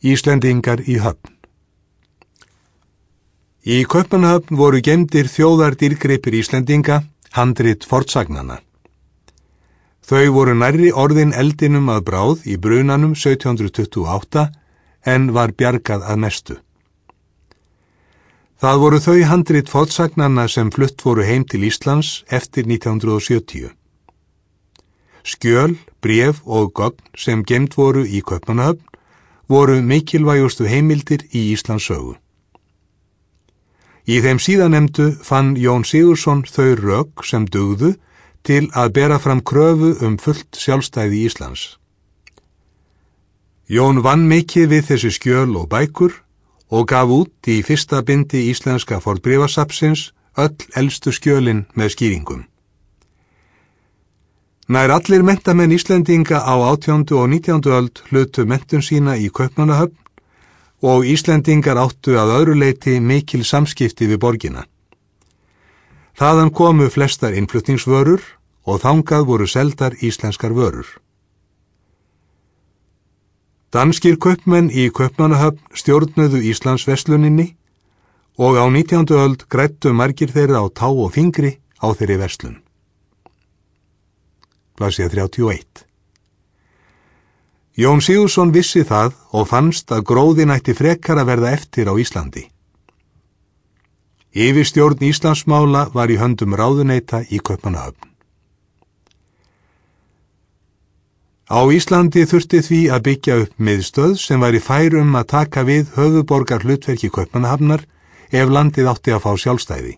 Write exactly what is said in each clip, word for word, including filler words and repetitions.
Íslendingar í höfn. Í Kaupmannahöfn voru geymdir þjóðardýrgripir Íslendinga, handrit fornsagnanna. Þau voru nærri orðin eldinum að bráð í brunanum sautján hundrað tuttugu og átta en var bjargað að mestu. Það voru þau handrit fornsagnanna sem flutt voru heim til Íslands eftir nítján hundrað sjötíu. Skjöl, bréf og gögn sem geymd voru í Kaupmannahöfn voru mikilvægustu heimildir í Íslands sögu. Í þeim síðanemdu fann Jón Sigurðsson þau rök sem dugðu til að bera fram kröfu um fullt sjálfstæði Íslands. Jón vann mikið við þessi skjöl og bækur og gaf út í fyrsta bindi íslenska fornbréfasafnsins öll elstu skjölin með skýringum. Nær allir menntamenn Íslendinga á átjándu og nítjándu öld hlutu menntun sína í Kaupmannahöfn og Íslendingar áttu að öðru leyti mikil samskipti við borgina. Þaðan komu flestar innflutningsvörur og þangað voru seldar íslenskar vörur. Danskir kaupmenn í Kaupmannahöfn stjórnuðu Íslandsversluninni og á nítjándu öld græddu margir þeirra á tá og fingri á þeirri verslun. Blaðsíða þrjátíu og eitt. Jón Sigurðsson vissi það og fannst að gróðin ætti frekar að verða eftir á Íslandi. Yfirstjórn Íslandsmála var í höndum ráðuneyta í Kaupmannahöfn. Á Íslandi þurfti því að byggja upp miðstöð sem væri fær um að taka við höfuðborgar hlutverki Kaupmannahafnar ef landið átti að fá sjálfstæði.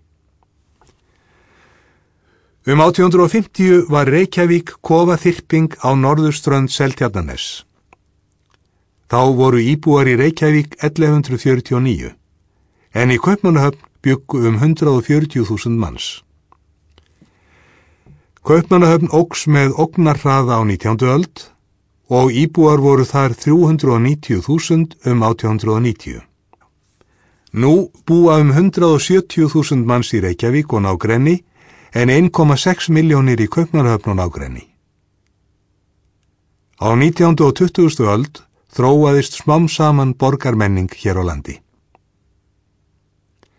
Um átján hundrað fimmtíu var Reykjavík kofaþyrping á norðurströnd Seltjarnarness. Þá voru íbúar í Reykjavík ellefu hundruð fjörutíu og níu, en í Kaupmannahöfn bjuggu um hundrað fjörutíu þúsund manns. Kaupmannahöfn óx með ógnarhraða á nítjándu öld og íbúar voru þar þrjú hundruð níutíu þúsund um átján hundrað níutíu. Nú búa um hundrað sjötíu þúsund manns í Reykjavík og nágrenni en einn komma sex milljónir í Kaupmannahöfn og nágrenni. Á nítjándu og tuttugustu öld þróaðist smám saman borgarmenning hér á landi.